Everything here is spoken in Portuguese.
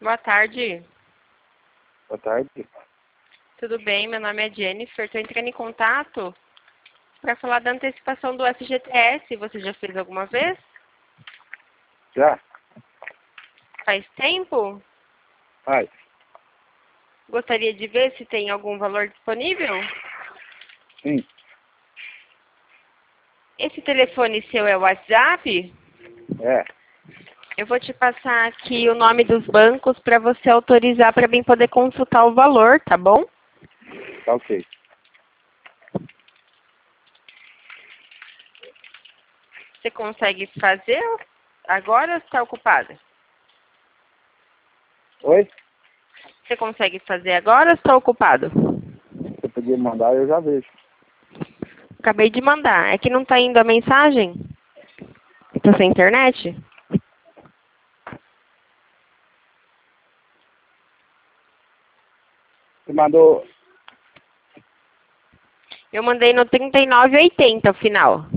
Boa tarde. Boa tarde. Tudo bem? Meu nome é Jennifer. Estou entrando em contato para falar da antecipação do FGTS. Você já fez alguma vez? Já? Faz tempo? Faz. Gostaria de ver se tem algum valor disponível? Sim. Esse telefone seu é o WhatsApp? É. Eu vou te passar aqui o nome dos bancos para você autorizar para mim poder consultar o valor, tá bom? Tá ok. Você consegue fazer agora ou está ocupada? Oi? Você consegue fazer agora ou está ocupado? Se você podia mandar, eu já vejo. Acabei de mandar. É que não está indo a mensagem? Está sem internet? Você mandou... Eu mandei no 3980 o final.